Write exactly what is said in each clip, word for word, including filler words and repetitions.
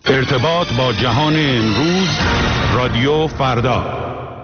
ارتباط با جهان امروز، رادیو فردا.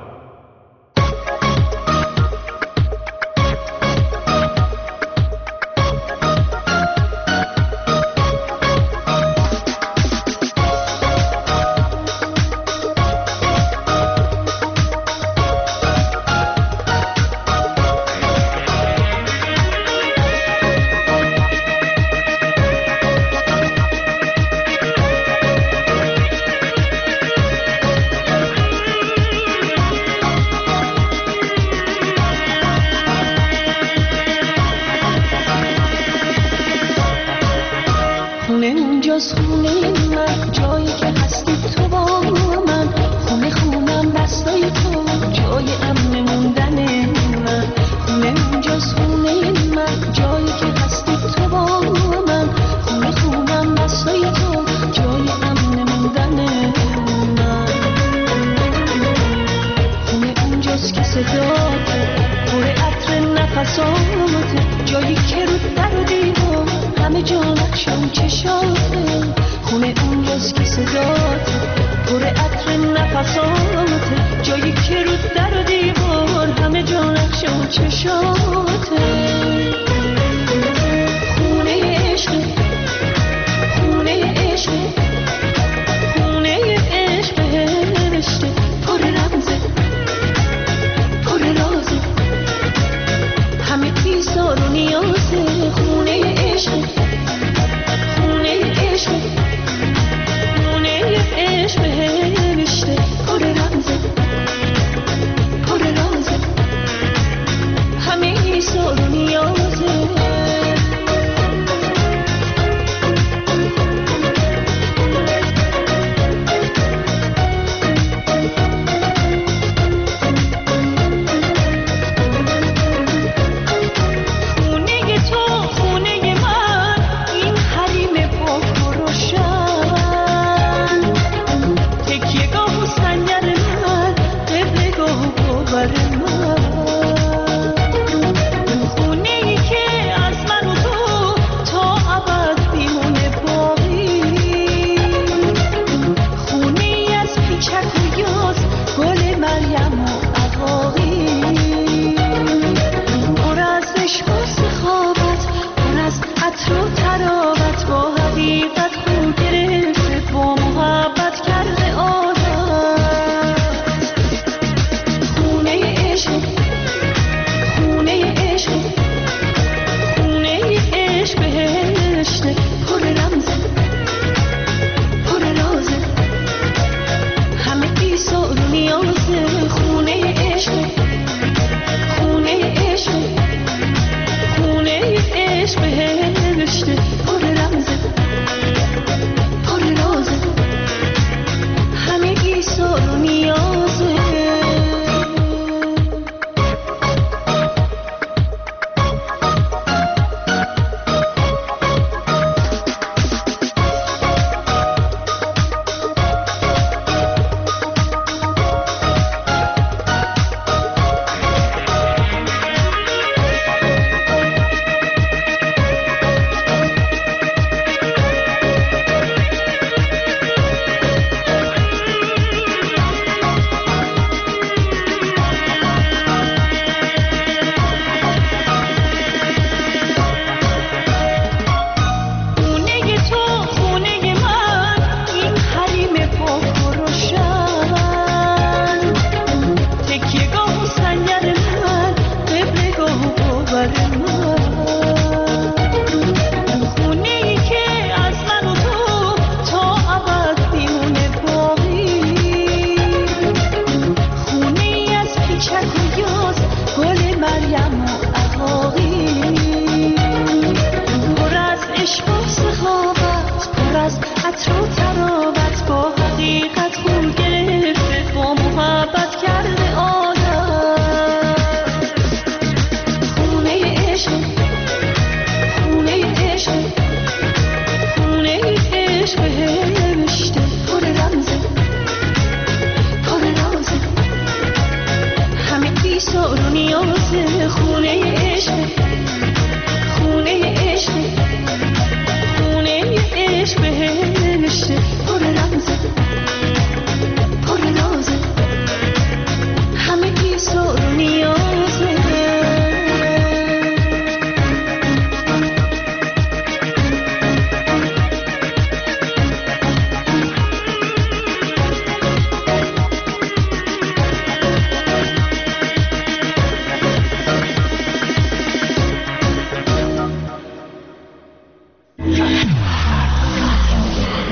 خونه عشق، خونه عشق، خونه عشق.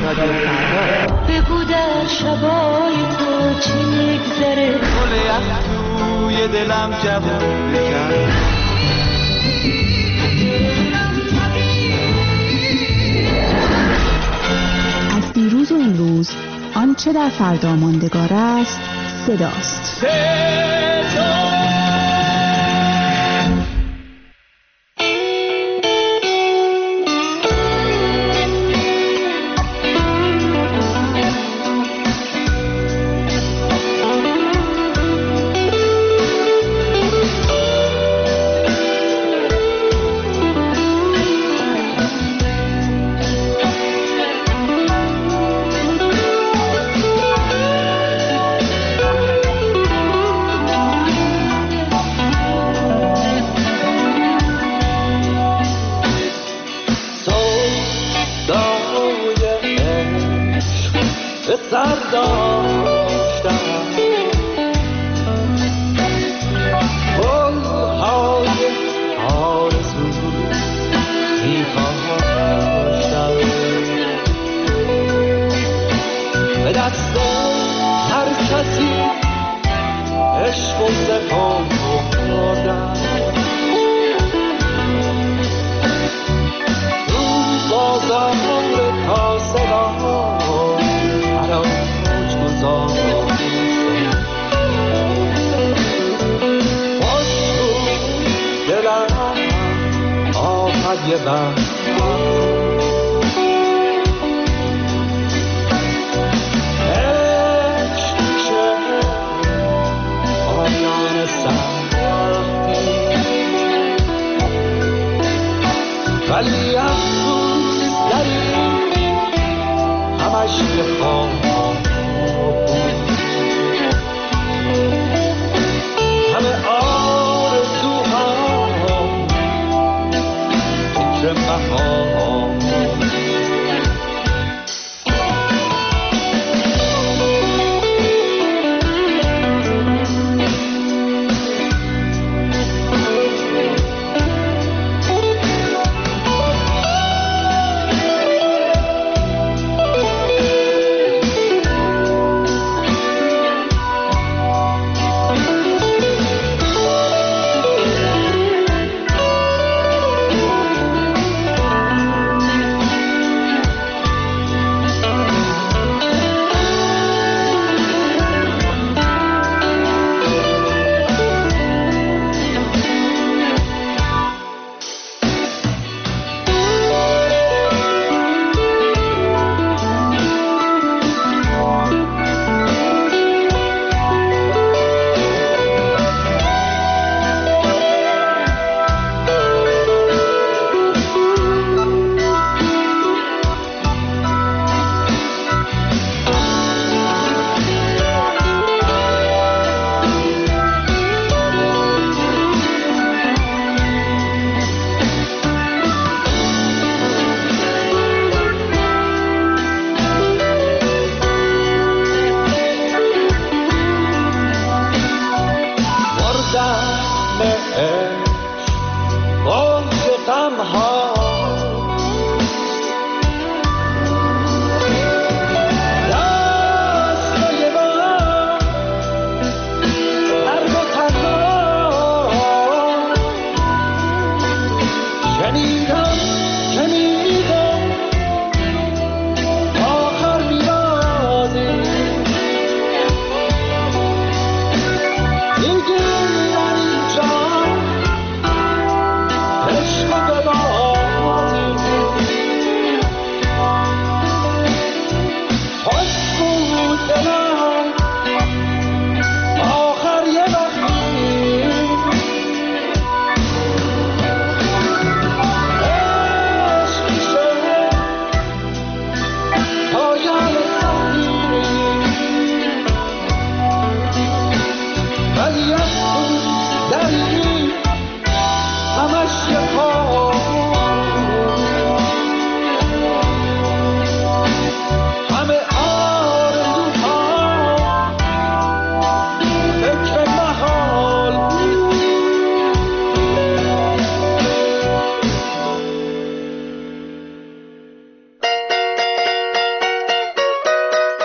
رادیو فردا. بگو در شبای تو چی میگذره، گل یخ توی دلم جوون بکن. از دیروز و امروز آنچه در فردا ماندگار است صداست. ولی افسوس داری همش یه خواب همه آرزوها فکر مهام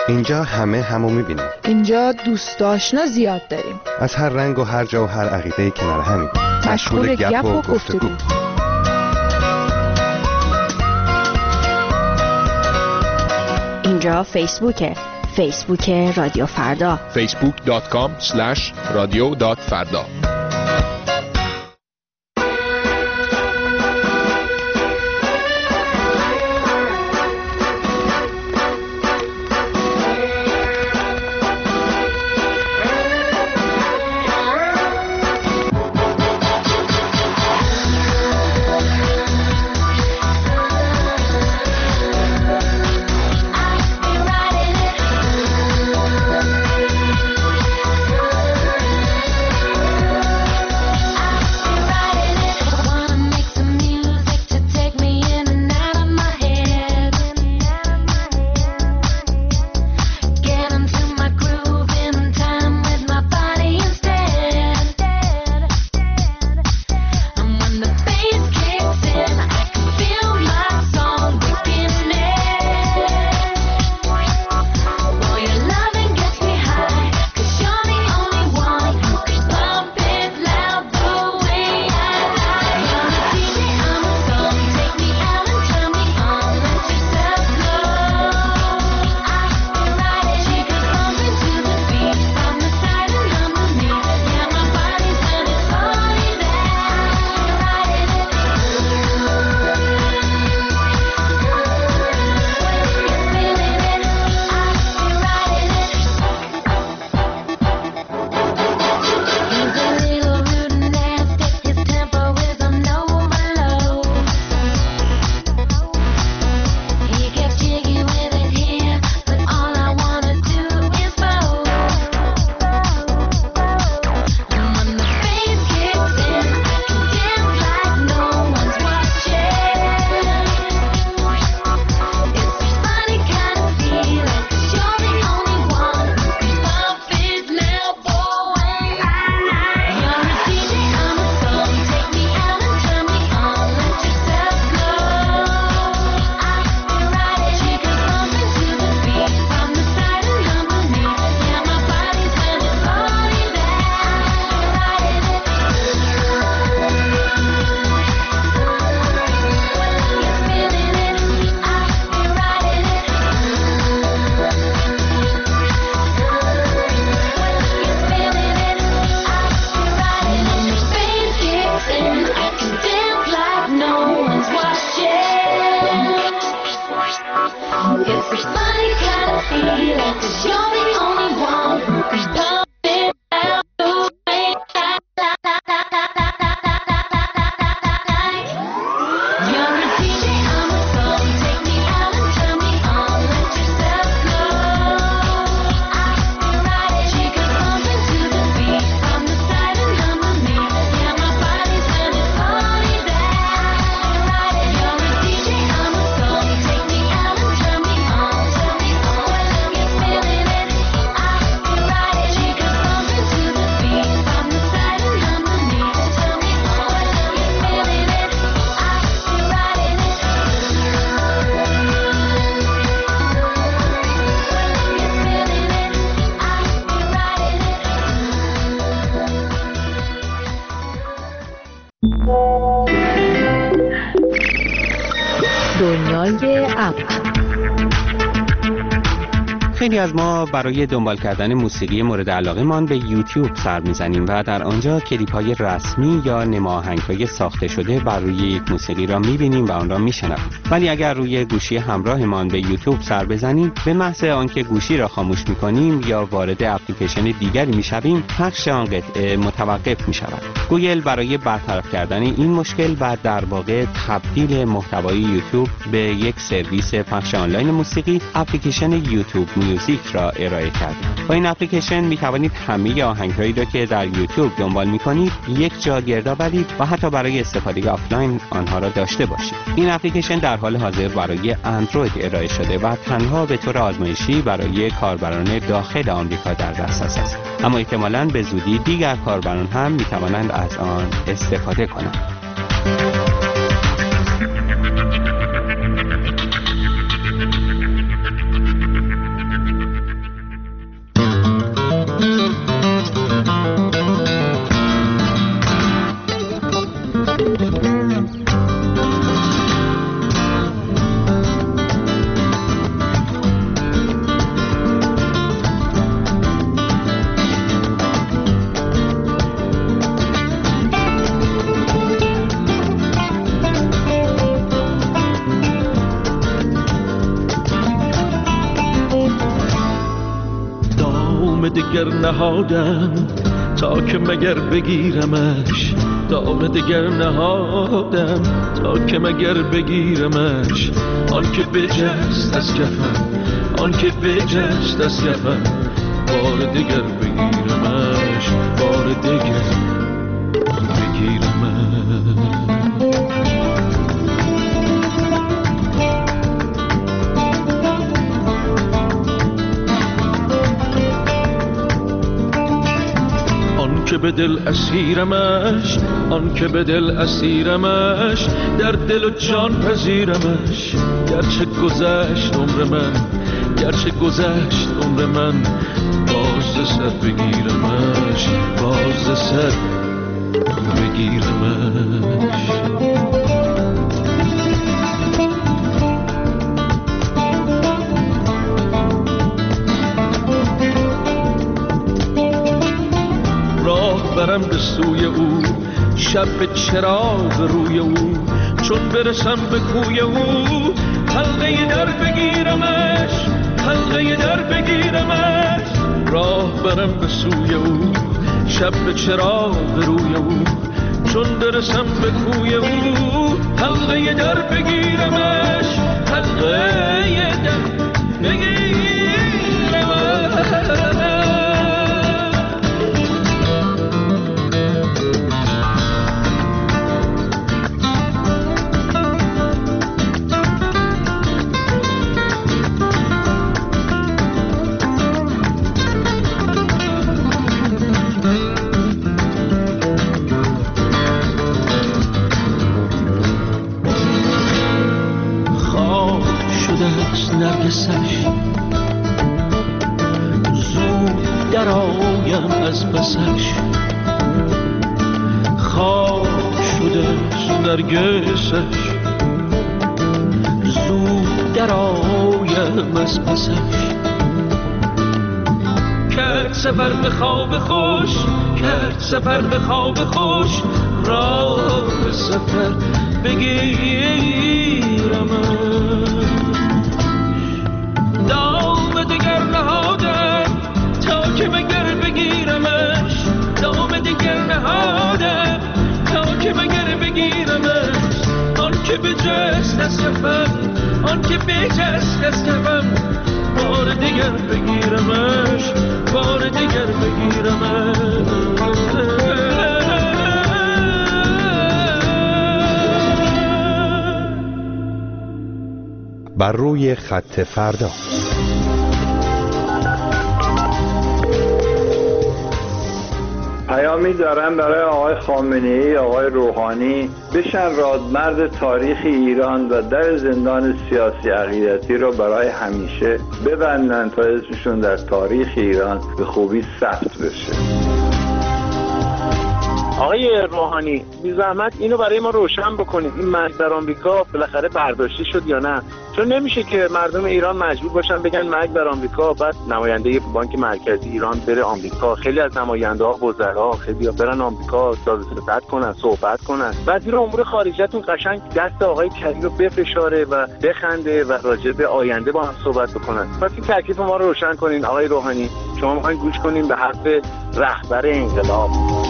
اینجا همه همو میبینیم. اینجا دوست آشنا زیاد داریم. از هر رنگ و هر جا و هر عقیده‌ای کنار همین. مشغول گپ و گفتگو. اینجا فیسبوکه. فیسبوک رادیو فردا. فیسبوک دات کام اسلش رادیو دات فردا. دنیای اپ. خیلی از ما برای دنبال کردن موسیقی مورد علاقه مان به یوتیوب سر میزنیم و در آنجا کلیپ های رسمی یا نماهنگ های ساخته شده بر روی یک موسیقی را میبینیم و آن را میشنویم. ولی اگر روی گوشی همراهمان به یوتیوب سر بزنیم، به محض آنکه گوشی را خاموش میکنیم یا وارد اپلیکیشن دیگری میشویم، پخش آن قطعه متوقف میشود. گوگل برای برطرف کردن این مشکل و در واقع تبدیل محتوای یوتیوب به یک سرویس پخش آنلاین موسیقی، اپلیکیشن یوتیوب میوزیک را ارائه کرده. با این اپلیکیشن می توانید همه آهنگهایی را که در یوتیوب دنبال می کنید یک جا گرد آورید و حتی برای استفاده آفلاین آنها را داشته باشید. این اپلیکیشن در حال حاضر برای اندروید ارائه شده و تنها به طور آزمایشی برای کاربران داخل آمریکا در دسترس است. اما احتمالاً به زودی دیگر کاربران هم می توانند از آن استفاده کنند. دگر نهادم تا که مگر بگیرمش، دام دگر نهادم تا که مگر بگیرمش. آن که بجست از کفم، آن که بجست از کفم، بار دگر بگیرمش، بار دگر بگیرمش. آن که به دل اسیرمش، آن که به دل اسیرمش، در دل و جان پذیرمش. گرچه گذشت عمر من، گرچه گذشت عمر من، باز سر بگیرمش، باز سر بگیرمش. برم به سوی او، شب به چراغ روی او، چون برسم به کوی او، حلقه در بگیرمش، حلقه در بگیرمش. راه برم به سوی او، شب به چراغ روی او، چون برسم به کوی او، حلقه در بگیرمش، حلقه در بگیرمش. نرگسش زود در آیم از پسش، خواب شدش نرگسش زود در آیم از پسش. کرد سفر به خواب خوش، کرد سفر به خواب خوش، راه سفر بگیرمش. دام دگر نهادم تا که مگر بگیرمش، دام دگر نهادم تا که مگر بگیرمش. آن که بجست از کفم، آن که بجست از کفم، بار دگر بگیرمش، بار دگر بگیرمش. بر روی خط فردا. پیامی دارم برای آقای خامنه‌ای، آقای روحانی، بشن رادمرد تاریخ ایران و در زندان سیاسی عقیدتی رو برای همیشه ببندن تا اسمشون در تاریخ ایران به خوبی ثبت بشه. آقای روحانی بی زحمت اینو برای ما روشن بکنید، این مرگ در آمریکا بالاخره برداشته شد یا نه؟ چون نمیشه که مردم ایران مجبور باشن بگن مرگ در آمریکا، بعد نماینده بانک مرکزی ایران بره آمریکا، خیلی از نماینده‌ها وزرا خیلی برن آمریکا داد و ستد کنن، صحبت کنن. وزیر امور خارجه‌تون قشنگ دست آقای کریم رو بفشاره و بخنده و راجع به آینده با هم صحبت بکنن. پس این تکلیف ما رو روشن کنین آقای روحانی. شما می‌خواید گوش کنین به حرف رهبر انقلاب.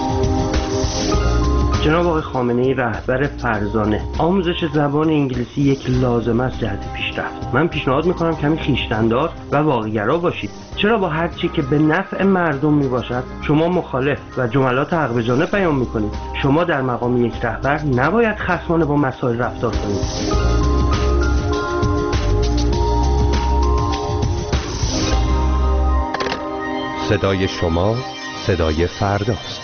جناب آقای خامنه‌ای رهبر فرزانه، آموزش زبان انگلیسی یک لازمه است جهت پیشرفت. من پیشنهاد میکنم کمی خویشتن‌دار و واقع‌گرا باشید. چرا با هر چی که به نفع مردم میباشد شما مخالف و جملات حق به جانب بیان میکنید؟ شما در مقام یک رهبر نباید خصمانه با مسائل رفتار کنید. صدای شما صدای فرداست.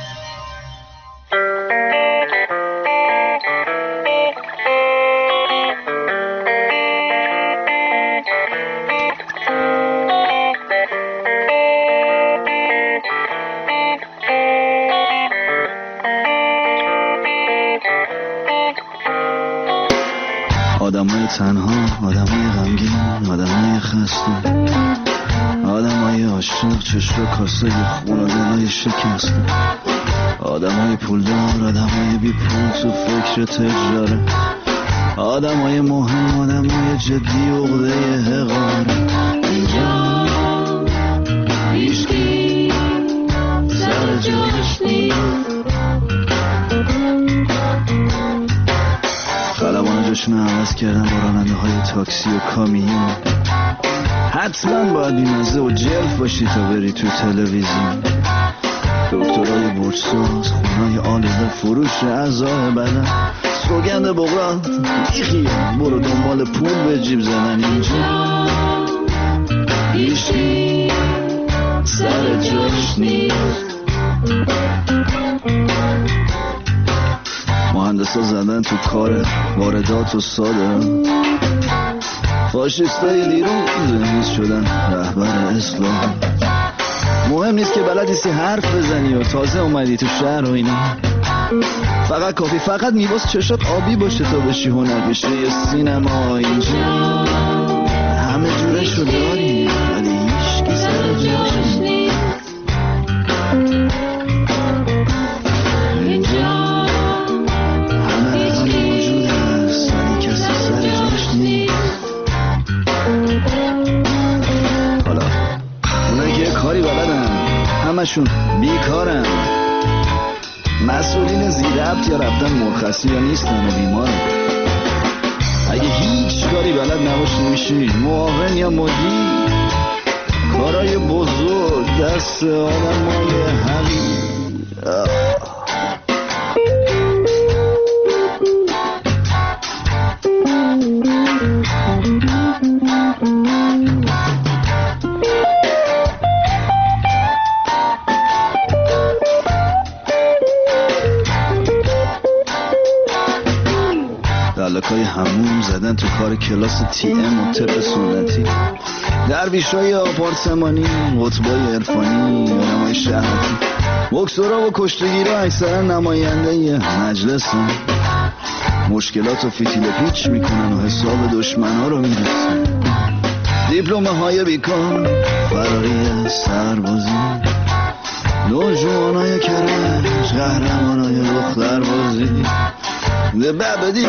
آدمای تنها، آدمای غمگین، آدمای خسته، آدمای عاشق، چشم کاسه خون و دلای شکسته، آدمای پولدار، آدمای بی پول تو فکر تجاره، آدمای مهم، آدمای جدی عقده حقاره. اینجا هیچکی عوض کردن با راننده های تاکسی و کامیون. حتما باید بیمزه و جلف باشی تا بری تو تلویزیون. دکترای برساز، خونای آلوده، فروش اعضای بدن، سوگند بغرات بیخی، برو دنبال پول به جیب زدن. اینجا هیچکی سر جاش نیست. مهندسا زدن تو کار واردات و صادرات. فاشیستای دیروز نیز شدن رهبر اسلام. مهم نیست که بلد نیستی حرف بزنی و تازه اومدی تو شهر و اینا. فقط کافی فقط میباس چشات آبی باشه تا بشی هنرپیشه یه سینما. اینجا همه جورشو داری ولی هیچکی سر جاش نیست. اینجا همه رقم موجود هست ولی کسی سر جاش نیست. حالا اونایی که کاری بلدن همشون بیکارن. مسئولین زیربط یا رفتن مرخصی یا نیستن و بیمارن. اگه هیچ کاری بلد نباشی میشی معاون یا مدیر. کارای بزرگ دست آدمای حقیر. دلکای همون زدن تو کار کلاس تی ام و طب سنتی. درویشای آپارتمانی، قطبای عرفانی، آدمای شهرتی، بکسورا و کشتگیرا اکثرا نماینده مجلسن. مشکلات و فتیل پیچ میکنن و حساب دشمنا رو میرسن. دیپلمه های بیکار، فراری سربازی، نوجوانای کرج، قهرمانای دختر بازی. ده ببدی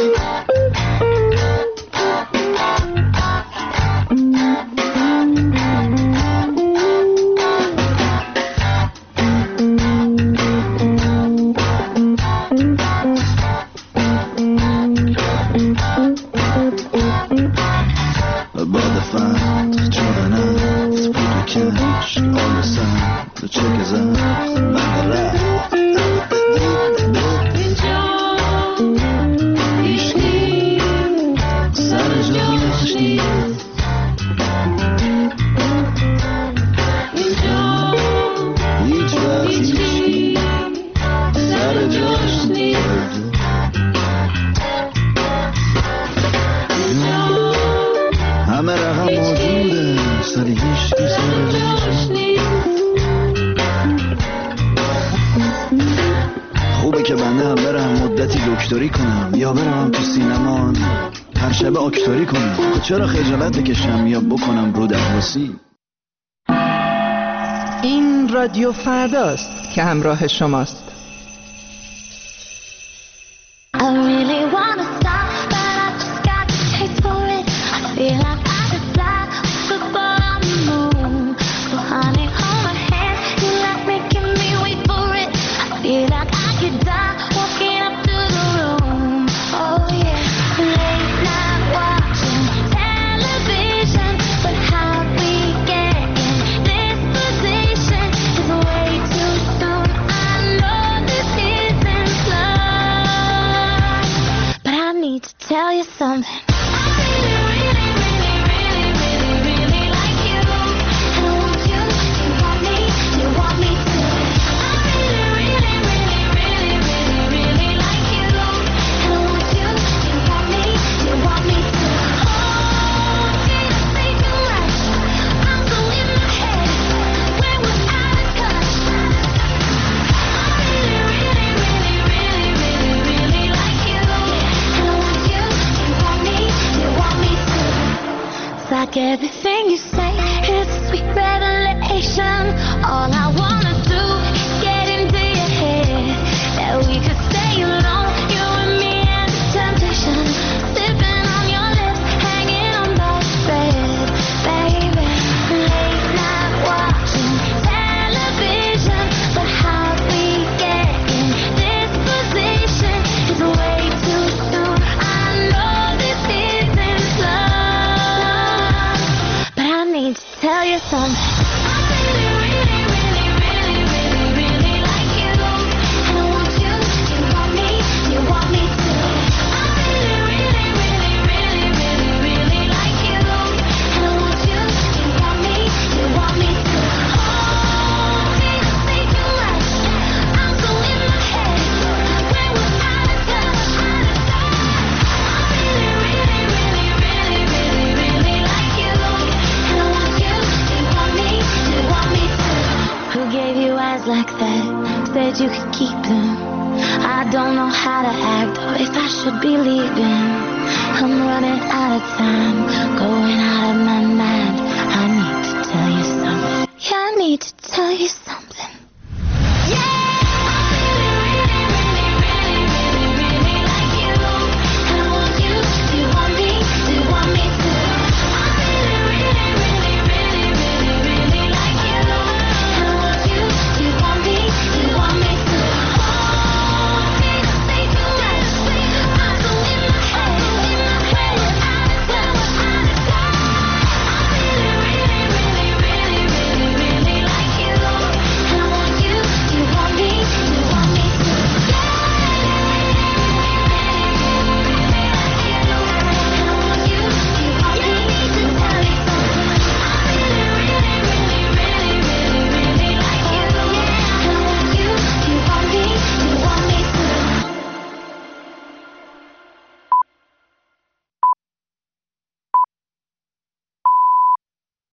چرا خجالت بکشم یا بکنم رو درواسی؟ این رادیو فرداست که همراه شماست. Tell you something. Like everything you say is a sweet revelation. All I wanna do is get into your head. That we could stay alone, you and me and the temptation. Sipping on your lips, hanging on by a thread. Baby, late night watching television. But how we get in this position is way too soon. I know this is you something. Like that, said you could keep them. I don't know how to act or if I should be leaving. I'm running out of time. Go